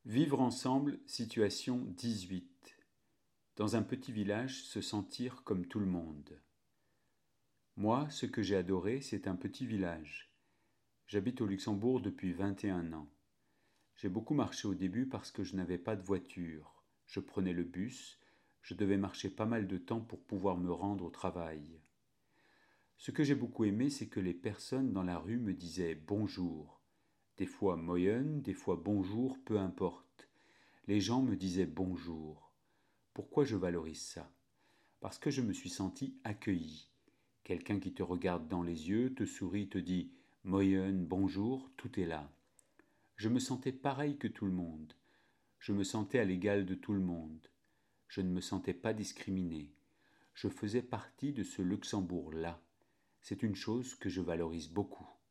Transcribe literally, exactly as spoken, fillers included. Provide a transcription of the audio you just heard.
Vivre ensemble, situation dix-huit. Dans un petit village, se sentir comme tout le monde. Moi, ce que j'ai adoré, c'est un petit village. J'habite au Luxembourg depuis vingt et un ans. J'ai beaucoup marché au début parce que je n'avais pas de voiture. Je prenais le bus, je devais marcher pas mal de temps pour pouvoir me rendre au travail. Ce que j'ai beaucoup aimé, c'est que les personnes dans la rue me disaient bonjour. Des fois moyen, des fois bonjour, peu importe. Les gens me disaient bonjour. Pourquoi je valorise ça? Parce que je me suis senti accueilli. Quelqu'un qui te regarde dans les yeux, te sourit, te dit moyen, bonjour, tout est là. Je me sentais pareil que tout le monde. Je me sentais à l'égal de tout le monde. Je ne me sentais pas discriminé. Je faisais partie de ce Luxembourg-là. C'est une chose que je valorise beaucoup.